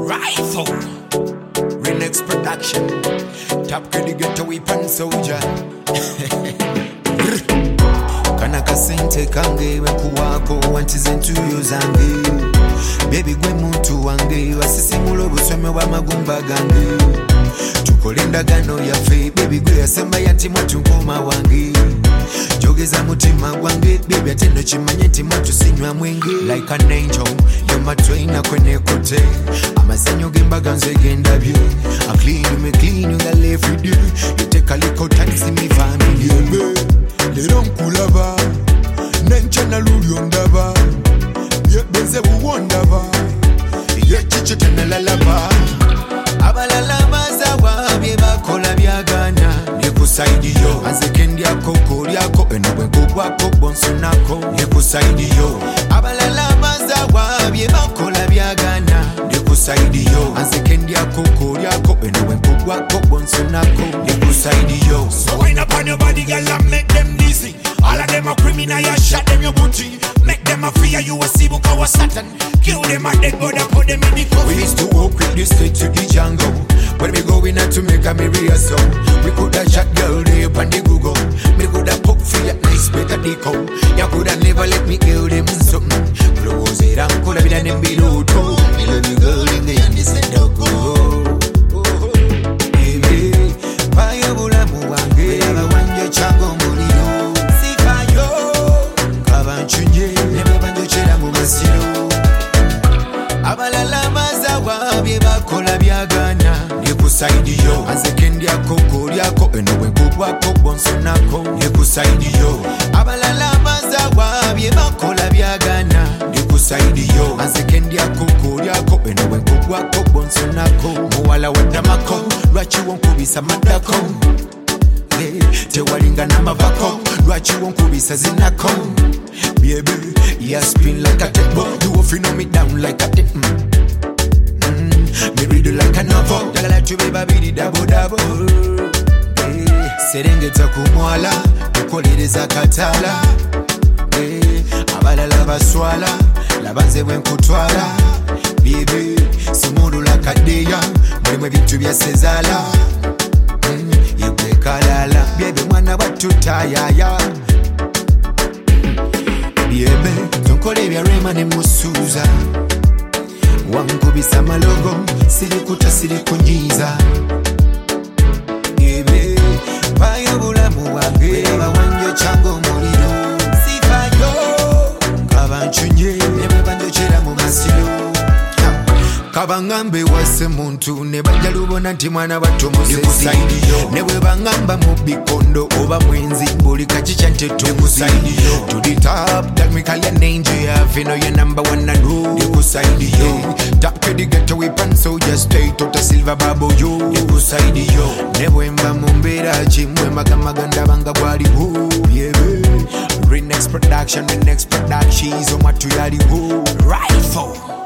Rifle Renex Production Top Kedi Ghetto Weapon Soldier Kana kasente kange wekuwako wantize ntuyo zange Baby gwe muntu wange wasisimulo busweme wa magumba gange Tukolinda gano ya fe baby gwe yasemba yati mwatu ngoma wange Jogeza mutima wange baby atendo chimanye nti mwatu sinywa mwenge Like an angel yomatwaina kwene kote Amasenyo gembaga nze gendabye I clean you me clean you gal every day You take a little time see me family Lero nkulaba Nencha na luli ondaba Benze uwondaba Chiche tena lalaba Abalalaba zawa Bieba kola biagana Nekusaidi yo Azekendi yako kori yako Enobwe kubwako bonsu nako Nekusaidi yo Abalalaba zawa Bieba kola biagana Nekusaidi yo Azekendi yako kori yako Enobwe kubwako bonsu nako Nekusaidi yo So wind up on your body girl and make them dizzy. All of them a criminal, you shot them your booty. Make them a fear you a Sibuka or Satan. Kill them at dead body, put them in the coffin. We used to walk with the straight to the jungle. When we going out to make a mirror song. We coulda shot girl day up on the Google. Me coulda poke for your nice better deco. You coulda never let me kill them something. Close it and coulda be them below too. Me love you girl in the end this end up go. Baby, fire bula muwange. Never want your chango mulino. Sifa yo, kabanchunye. Never want your chela mumasiro. Abalalaba zawa bieba kola biagana Nekusaidi yo Azekendi yako kori yako Enobwe kubwako bonsu nako Nekusaidi yo Abalalaba zawa bieba kola biagana Nekusaidi yo Azekendi yako kori yako Enobwe kubwako bonsu nako Muwala wadamako Lwachi wonkubisa madako Tewalinga na mavako Lwachi wonkubisa zinako Baby, you spin like a tempo. You will feel me down like a tip. Me read you like a novel. Tell like you baby double double. Serengeta kumwala, ukoliriza katala. Abalala baswala, labanze wenkutwala. Baby, simundu lakadeya, mwe bintu bya sezala. Yebwe kalala, baby mwana watutayaya. Biebe, tonkole bya rema ne musuza Wankubisa malogo, silikuta silikunyiza Biebe, payo bulamu wange Weba wanyo chango mulino Sifayo, kabanchunye Nebe banjo chera mu masilo Kabangambe wase muntu Neba lubona nti mwana bato musesi Newe bangamba mu bikondo Oba mwenzi mbuli kachicha ntetu To the top, that me call your name J.F. You know you're number one and who Nekusaidi yo Top Kedi Ghetto Weapon Soldier Straight out of Silver Babo yo Nekusaidi yo Newe mba mumbera Chimwe magamaganda banga wali who Renex Production She's on my tuyali who Rifle